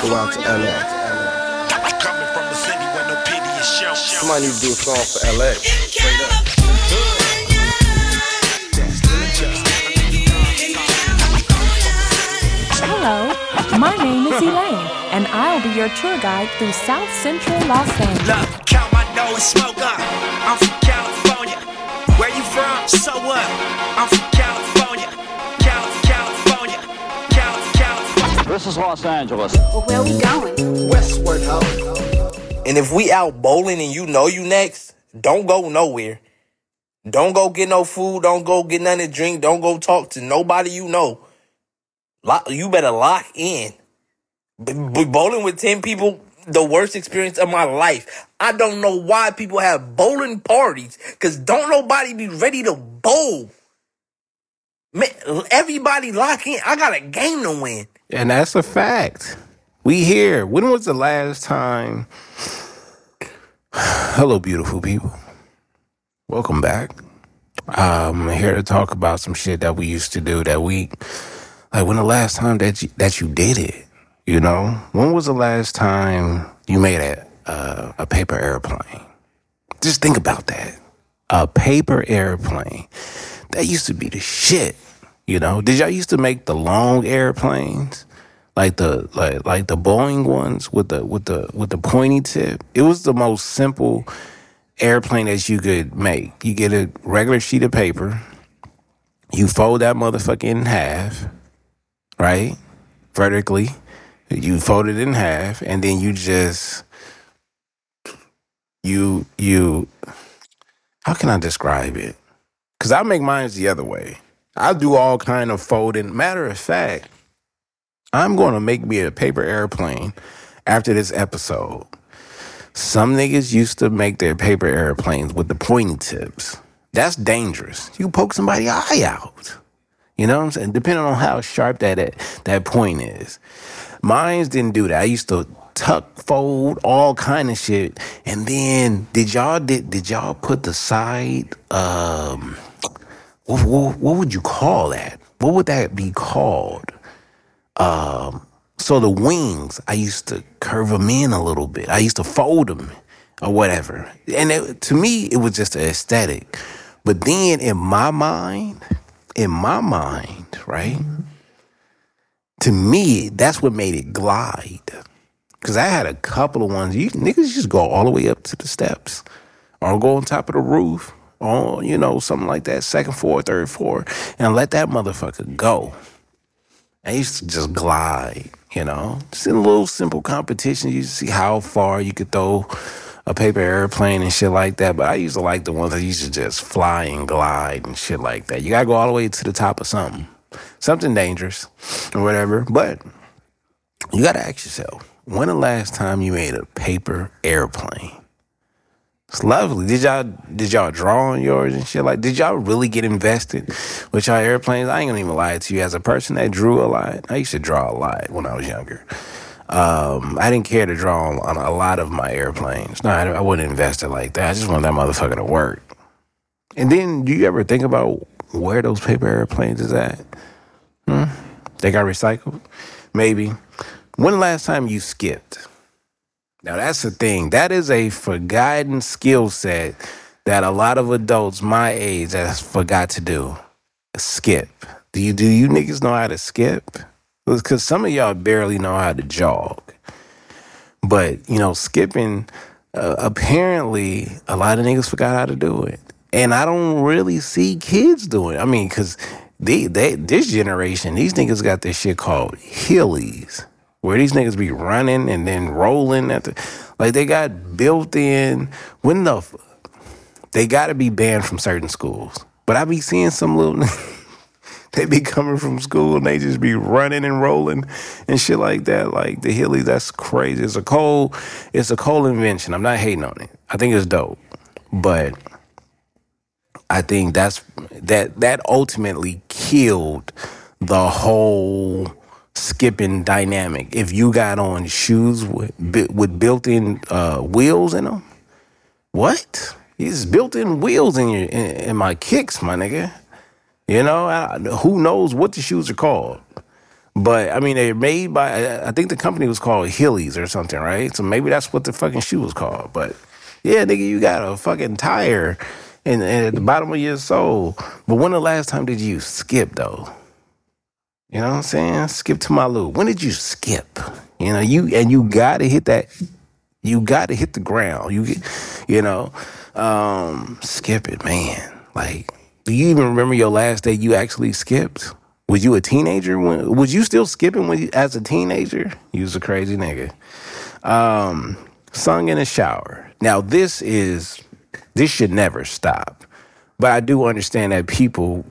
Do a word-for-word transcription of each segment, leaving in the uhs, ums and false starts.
go out to L A. Coming from the city where no pity is shown. Somebody need to do a song for L A. Straight up. Hello, my name is Elaine, and I'll be your tour guide through South Central Los Angeles. Look, count my nose, smoke up. I'm from California. Where you from? So what? I'm from California. Cal- California. Cal- California. This is Los Angeles. Well, where we going? Westward, ho. And if we out bowling and you know you next, don't go nowhere. Don't go get no food. Don't go get nothing to drink. Don't go talk to nobody you know. Lock, you better lock in. B- b- bowling with ten people, the worst experience of my life. I don't know why people have bowling parties, because don't nobody be ready to bowl. Man, everybody lock in. I got a game to win. And that's a fact. We here. When was the last time? Hello, beautiful people. Welcome back. I'm here to talk about some shit that we used to do that we, like when the last time that you, that you did it, you know? When was the last time you made a, uh, a paper airplane? Just think about that. A paper airplane. That used to be the shit, you know? Did y'all used to make the long airplanes? Like the like like the Boeing ones with the with the with the pointy tip. It was the most simple airplane that you could make. You get a regular sheet of paper, you fold that motherfucker in half, right? Vertically. You fold it in half, and then you just you you how can I describe it? Cause I make mine the other way. I do all kind of folding. Matter of fact, I'm going to make me a paper airplane after this episode. Some niggas used to make their paper airplanes with the pointy tips. That's dangerous. You poke somebody's eye out. You know what I'm saying? Depending on how sharp that that point is. Mines didn't do that. I used to tuck, fold, all kind of shit. And then did y'all did did y'all put the side? Um, what, what, what would you call that? What would that be called? Um, so the wings, I used to curve them in a little bit. I used to fold them or whatever. And it, to me, it was just an aesthetic. But then in my mind, in my mind, right? To me, that's what made it glide. Because I had a couple of ones. You niggas just go all the way up to the steps or go on top of the roof or, you know, something like that, second floor, third floor, and let that motherfucker go. I used to just glide, you know, just in a little simple competition. You see how far you could throw a paper airplane and shit like that. But I used to like the ones that used to just fly and glide and shit like that. You got to go all the way to the top of something, something dangerous or whatever. But you got to ask yourself, when the last time you made a paper airplane? It's lovely. Did y'all did y'all draw on yours and shit? Like, did y'all really get invested with y'all airplanes? I ain't gonna even lie to you. As a person that drew a lot, I used to draw a lot when I was younger. Um, I didn't care to draw on, on a lot of my airplanes. No, I, I wouldn't invest it like that. I just want that motherfucker to work. And then, do you ever think about where those paper airplanes is at? Hmm? They got recycled? Maybe. When the last time you skipped? Now, that's the thing. That is a forgotten skill set that a lot of adults my age has forgot to do. Skip. Do you do you niggas know how to skip? Because some of y'all barely know how to jog. But, you know, skipping, uh, apparently, a lot of niggas forgot how to do it. And I don't really see kids doing it. I mean, because they, they, this generation, these niggas got this shit called Heelys, where these niggas be running and then rolling at the, like they got built in, when the, they got to be banned from certain schools. But I be seeing some little, they be coming from school and they just be running and rolling and shit like that. Like the Heelys, that's crazy. It's a cold, it's a cold invention. I'm not hating on it. I think it's dope. But I think that's, that, that ultimately killed the whole skipping dynamic. If you got on shoes with, with built-in uh, wheels in them, what? These built-in wheels in your in, in my kicks, my nigga. You know, I, who knows what the shoes are called? But I mean, they're made by, I think the company was called Heelys or something, right? So maybe that's what the fucking shoe was called. But yeah, nigga, you got a fucking tire and, and at the bottom of your sole. But when the last time did you skip though? You know what I'm saying? Skip to my loop. When did you skip? You know, you and you gotta hit that. You gotta hit the ground. You, you know, um, skip it, man. Like, do you even remember your last day you actually skipped? Was you a teenager? When, was you still skipping when you, as a teenager? You was a crazy nigga. Um, sung in the shower. Now this is this should never stop. But I do understand that people.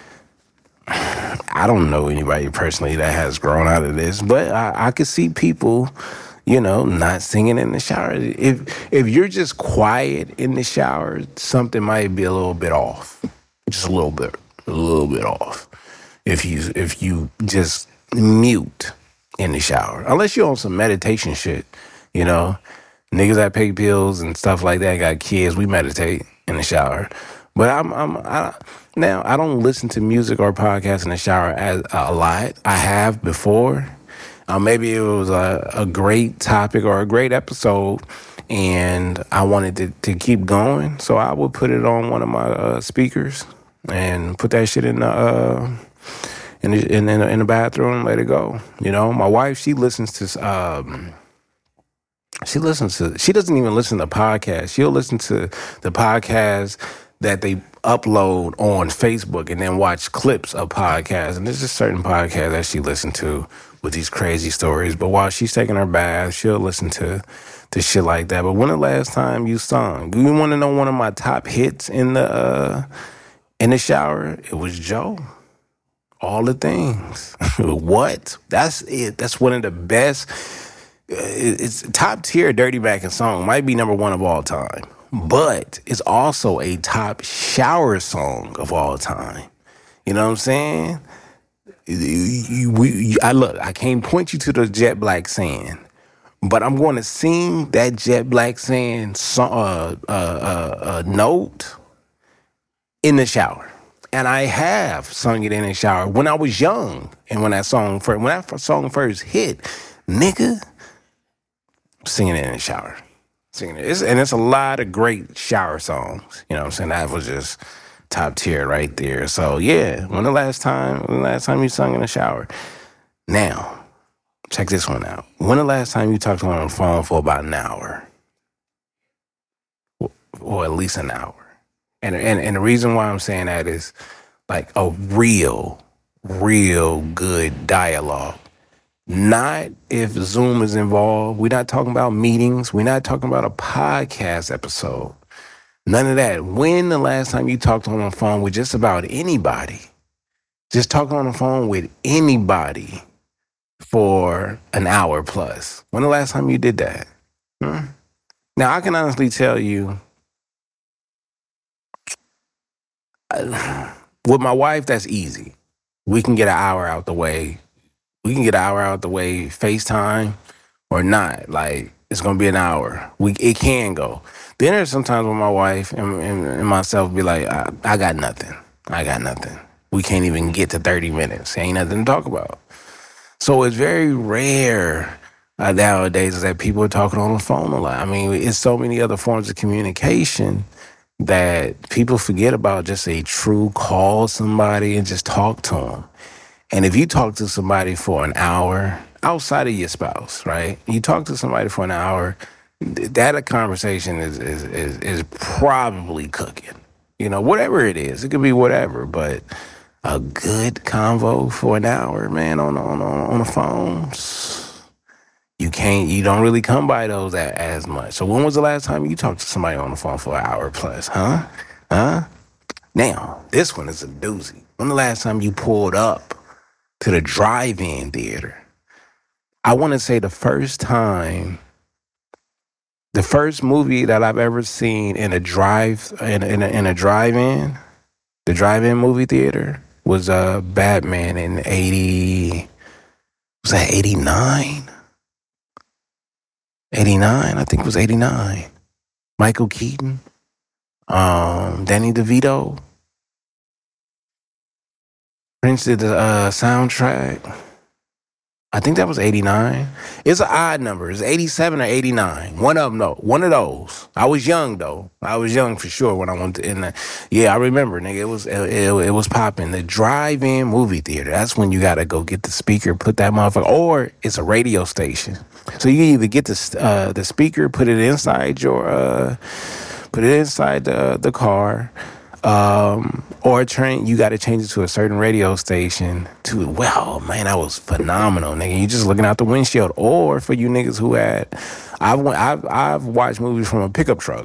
I don't know anybody personally that has grown out of this, but I, I could see people, you know, not singing in the shower. If if you're just quiet in the shower, something might be a little bit off, just a little bit, a little bit off. If you if you just mute in the shower, unless you're on some meditation shit, you know, niggas that take pills and stuff like that got kids. We meditate in the shower, but I'm I'm I. Now, I don't listen to music or podcasts in the shower as a lot. I have before. Uh, maybe it was a, a great topic or a great episode, and I wanted to, to keep going. So I would put it on one of my uh, speakers and put that shit in the uh, in the, in, in, the, in the bathroom and let it go. You know, my wife, she listens to um, she listens to she doesn't even listen to podcasts. She'll listen to the podcast that they upload on Facebook and then watch clips of podcasts. And there's just certain podcasts that she listens to with these crazy stories. But while she's taking her bath, she'll listen to, to shit like that. But when the last time you sung? Do you want to know one of my top hits in the uh, in the shower? It was Joe. All the things. What? That's it. That's one of the best. It's top tier Dirty Mackin song. Might be number one of all time. But it's also a top shower song of all time. You know what I'm saying? You, you, you, I look, I can't point you to the Jet Black Sand, but I'm going to sing that Jet Black Sand song, uh, uh, uh, uh, note in the shower. And I have sung it in the shower when I was young, and when that song first, when that song first hit, nigga, singing it in the shower. Singing it. It's, and it's a lot of great shower songs. You know what I'm saying? That was just top tier right there. So, yeah, when the last time, when the last time you sung in the shower? Now, check this one out. When the last time you talked on the phone for about an hour? Or at least an hour. And, and, and the reason why I'm saying that is like a real, real good dialogue. Not if Zoom is involved. We're not talking about meetings. We're not talking about a podcast episode. None of that. When the last time you talked on the phone with just about anybody? Just talking on the phone with anybody for an hour plus. When the last time you did that? Hmm? Now, I can honestly tell you, with my wife, that's easy. We can get an hour out the way. We can get an hour out the way, FaceTime or not. Like, it's going to be an hour. We It can go. Then there's sometimes when my wife and, and, and myself be like, I, I got nothing. I got nothing. We can't even get to thirty minutes. Ain't nothing to talk about. So it's very rare uh, nowadays that people are talking on the phone a lot. I mean, it's so many other forms of communication that people forget about just a true call somebody and just talk to them. And if you talk to somebody for an hour, outside of your spouse, right? You talk to somebody for an hour, that conversation is is is, is probably cooking. You know, whatever it is. It could be whatever, but a good convo for an hour, man, on on on the phone, you can't, you don't really come by those as, as much. So when was the last time you talked to somebody on the phone for an hour plus, huh? Huh? Now, this one is a doozy. When the last time you pulled up to the drive-in theater? I want to say the first time, the first movie that I've ever seen in a drive in in a, in a drive-in, the drive-in movie theater was uh Batman in eighty. Was that eighty-nine? eighty-nine, I think it was eighty-nine. Michael Keaton, um, Danny DeVito. Prince did the uh, soundtrack. I think that was eighty-nine. It's an odd number. It's eighty-seven or eighty-nine. One of them, though. One of those. I was young, though. I was young for sure when I went to, in the, yeah, I remember, nigga. It was, it, it, it was popping. The drive-in movie theater. That's when you got to go get the speaker, put that motherfucker, or it's a radio station. So you either get the, uh, the speaker, put it inside your, uh, put it inside the, the car, Um, or train, you got to change it to a certain radio station to, well, man, that was phenomenal, nigga. You just looking out the windshield. Or for you niggas who had, I've, went, I've, I've watched movies from a pickup truck.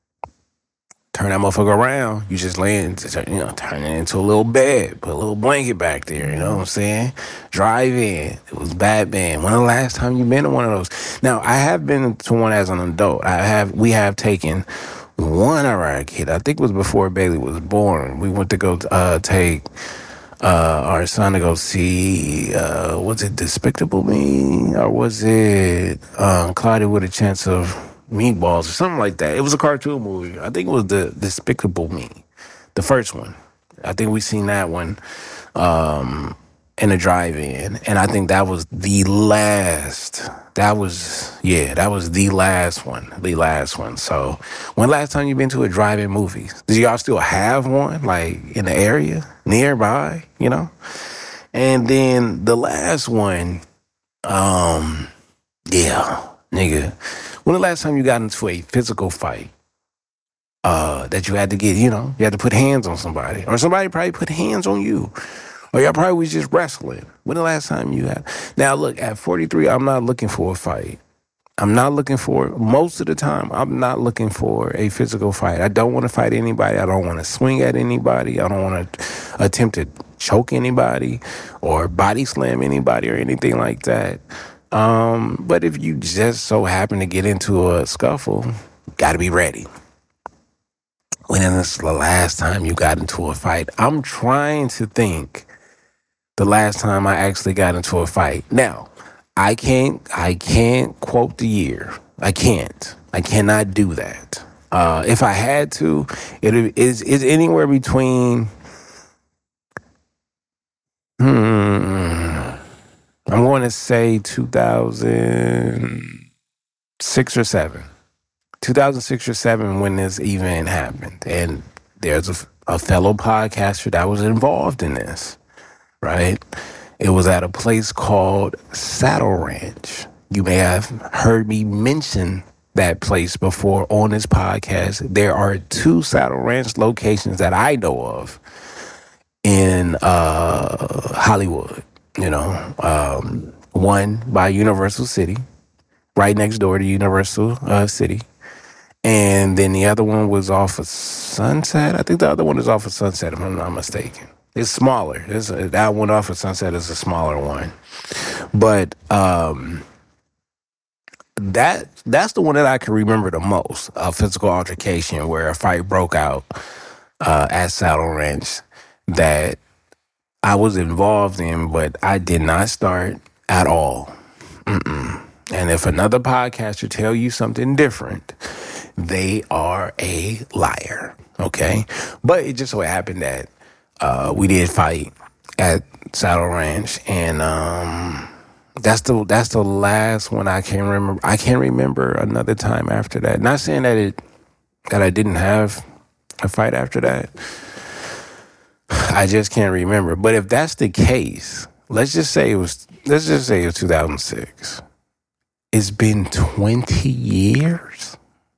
Turn that motherfucker around. You just lay in, you know, turn it into a little bed, put a little blanket back there, you know what I'm saying? Drive in. It was Batman. When the last time you been to one of those? Now, I have been to one as an adult. I have, we have taken one of our kids, I think it was before Bailey was born. We went to go uh, take uh, our son to go see, uh, was it Despicable Me? Or was it uh, Cloudy with a Chance of Meatballs or something like that? It was a cartoon movie. I think it was the Despicable Me, the first one. I think we seen that one um, in a drive-in. And I think that was the last... That was, yeah, that was the last one, the last one. So, when last time you been to a drive-in movie? Do y'all still have one, like, in the area, nearby, you know? And then the last one, um, yeah, nigga, when the last time you got into a physical fight uh, that you had to get, you know, you had to put hands on somebody, or somebody probably put hands on you. Or y'all probably was just wrestling. When the last time you had? Now, look, at forty-three, I'm not looking for a fight. I'm not looking for, most of the time, I'm not looking for a physical fight. I don't want to fight anybody. I don't want to swing at anybody. I don't want to attempt to choke anybody or body slam anybody or anything like that. Um, but if you just so happen to get into a scuffle, got to be ready. When is the last time you got into a fight? I'm trying to think the last time I actually got into a fight. Now, I can't I can't quote the year. I can't. I cannot do that. Uh, if I had to, it is is anywhere between hmm, I'm going to say two thousand six or seven. two thousand six or seven when this event happened. And there's a, a fellow podcaster that was involved in this. Right? It was at a place called Saddle Ranch. You may have heard me mention that place before on this podcast. There are two Saddle Ranch locations that I know of in uh, Hollywood. You know, um, one by Universal City, right next door to Universal uh, City. And then the other one was off of Sunset. I think the other one is off of Sunset, if I'm not mistaken. It's smaller. It's a, that one off of Sunset is a smaller one. But um, that that's the one that I can remember the most, a physical altercation where a fight broke out uh, at Saddle Ranch that I was involved in, but I did not start at all. Mm-mm. And if another podcaster tell you something different, they are a liar, okay? But it just so happened that Uh, we did fight at Saddle Ranch, and um, that's the that's the last one I can remember. I can't remember another time after that. Not saying that it that I didn't have a fight after that. I just can't remember. But if that's the case, let's just say it was. Let's just say it was two thousand six. It's been twenty years.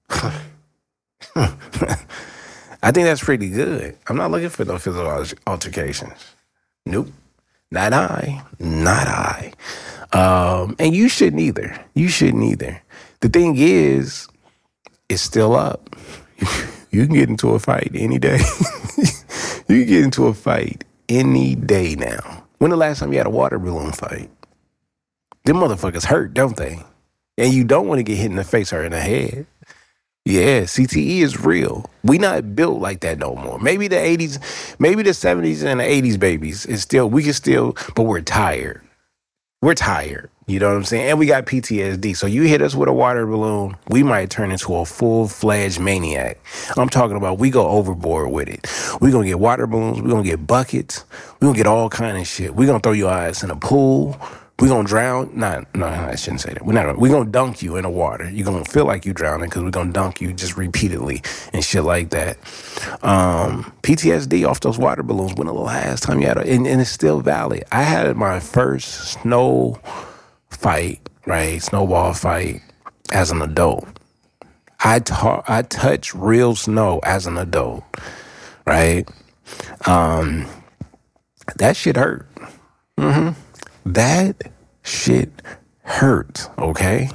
I think that's pretty good. I'm not looking for no physical altercations. Nope. Not I. Not I. Um, and you shouldn't either. You shouldn't either. The thing is, it's still up. You can get into a fight any day. You can get into a fight any day now. When the last time you had a water balloon fight? Them motherfuckers hurt, don't they? And you don't want to get hit in the face or in the head. Yeah, C T E is real. We not built like that no more. Maybe the eighties, maybe the seventies and the eighties babies is still, we can still, but we're tired. We're tired. You know what I'm saying? And we got P T S D. So you hit us with a water balloon, we might turn into a full-fledged maniac. I'm talking about we go overboard with it. We're going to get water balloons. We're going to get buckets. We're going to get all kind of shit. We're going to throw your ass in a pool. We're going to drown. Not, no, I shouldn't say that. We're not gonna, we're going to dunk you in the water. You're going to feel like you're drowning because we're going to dunk you just repeatedly and shit like that. Um, P T S D off those water balloons. When the last time you had a, and, and it's still valid. I had my first snow fight, right? Snowball fight as an adult. I ta- I touched real snow as an adult, right? Um, that shit hurt. Mm-hmm. That shit hurts, okay?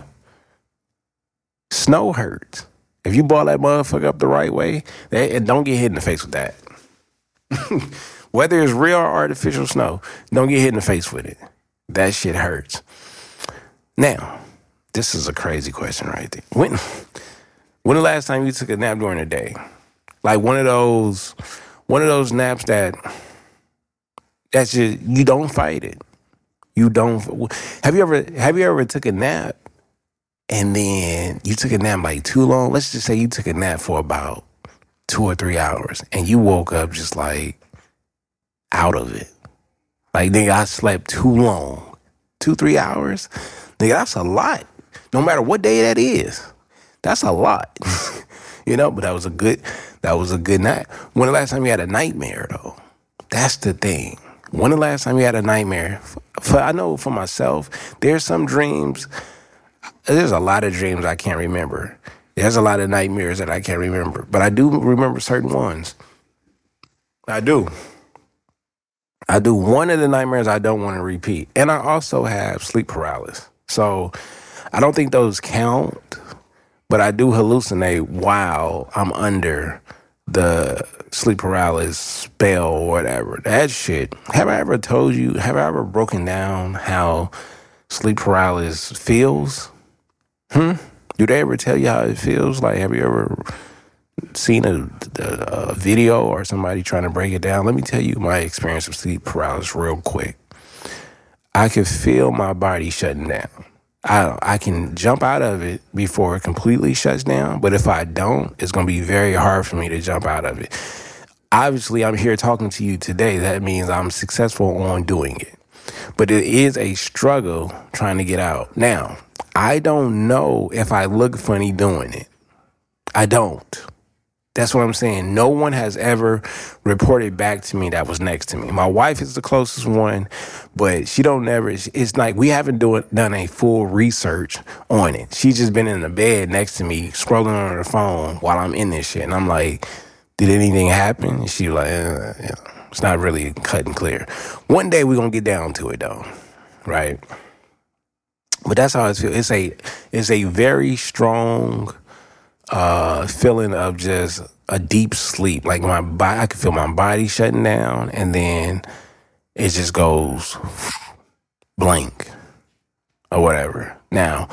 Snow hurts. If you ball that motherfucker up the right way, that, and don't get hit in the face with that. Whether it's real or artificial snow, don't get hit in the face with it. That shit hurts. Now, this is a crazy question right there. When, when the last time you took a nap during the day? Like one of those, one of those naps that, that's just, you don't fight it. You don't. Have you ever have you ever took a nap and then you took a nap like too long? Let's just say you took a nap for about two or three hours and you woke up just like out of it. Like, nigga, I slept too long. Two, three hours? Nigga, that's a lot. No matter what day that is. That's a lot. You know, but that was a good that was a good night. When the last time you had a nightmare though? That's the thing. When the last time you had a nightmare? For, I know for myself, there's some dreams, there's a lot of dreams I can't remember. There's a lot of nightmares that I can't remember. But I do remember certain ones. I do. I do. One of the nightmares I don't want to repeat. And I also have sleep paralysis. So I don't think those count, but I do hallucinate while I'm under the sleep paralysis spell or whatever. That shit. Have I ever told you, have I ever broken down how sleep paralysis feels? Hmm? Do they ever tell you how it feels? Like, have you ever seen a, a, a video or somebody trying to break it down? Let me tell you my experience with sleep paralysis real quick. I can feel my body shutting down. I I can jump out of it before it completely shuts down, but if I don't, it's going to be very hard for me to jump out of it. Obviously, I'm here talking to you today. That means I'm successful on doing it. But it is a struggle trying to get out. Now, I don't know if I look funny doing it. I don't. That's what I'm saying. No one has ever reported back to me that was next to me. My wife is the closest one, but she don't never, it's like we haven't do it, done a full research on it. She's just been in the bed next to me, scrolling on her phone while I'm in this shit. And I'm like, did anything happen? And she like, uh, yeah, it's not really cut and clear. One day we're going to get down to it though, right? But that's how it feels. It's a, it's a very strong uh feeling of just a deep sleep. Like my body, I can feel my body shutting down, and then it just goes blank or whatever. Now,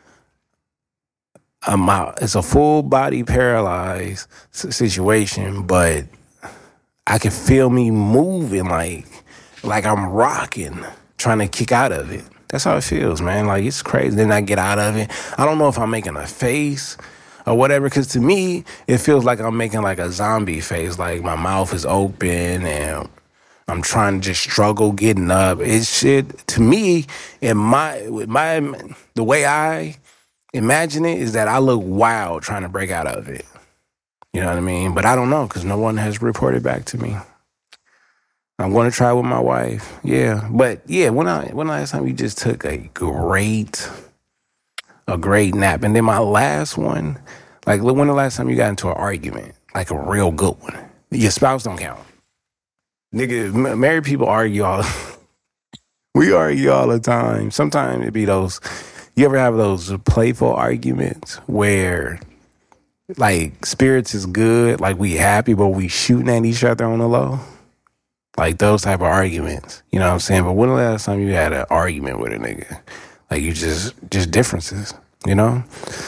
I'm out. It's a full body paralyzed situation, but I can feel me moving, like like I'm rocking, trying to kick out of it. That's how it feels, man. Like, it's crazy. Then I get out of it. I don't know if I'm making a face or whatever, because to me, it feels like I'm making like a zombie face, like my mouth is open and I'm trying to just struggle getting up. It's shit, to me, in my, with my, the way I imagine it is that I look wild trying to break out of it. You know what I mean? But I don't know, because no one has reported back to me. I'm going to try with my wife. Yeah. But yeah, when I, when last time you just took a great... a great nap. And then my last one, like when the last time you got into an argument, like a real good one? Your spouse don't count. Nigga, m- married people argue all we argue all the time. Sometimes it be those, you ever have those playful arguments where like spirits is good, like we happy, but we shooting at each other on the low? Like those type of arguments. You know what I'm saying? But when the last time you had an argument with a nigga? Like you just, just differences, you know?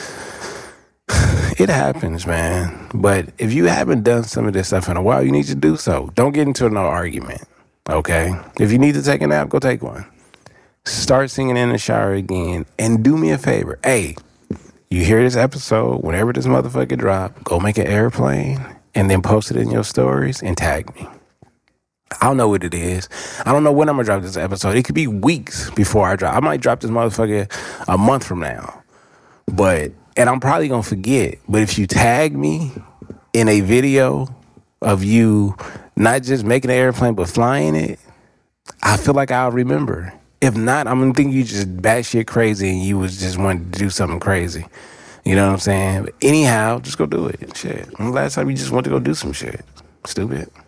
It happens, man. But if you haven't done some of this stuff in a while, you need to do so. Don't get into no argument, okay? If you need to take a nap, go take one. Start singing in the shower again. And do me a favor. Hey, you hear this episode, whenever this motherfucker drop, go make an airplane and then post it in your stories and tag me. I don't know what it is. I don't know when I'm gonna drop this episode. It could be weeks before I drop. I might drop this motherfucker a month from now. But, and I'm probably gonna forget. But if you tag me in a video of you not just making an airplane but flying it, I feel like I'll remember. If not, I'm gonna think you just batshit crazy and you was just wanting to do something crazy. You know what I'm saying? But anyhow, just go do it. Shit. When the last time you just went to go do some shit? Stupid.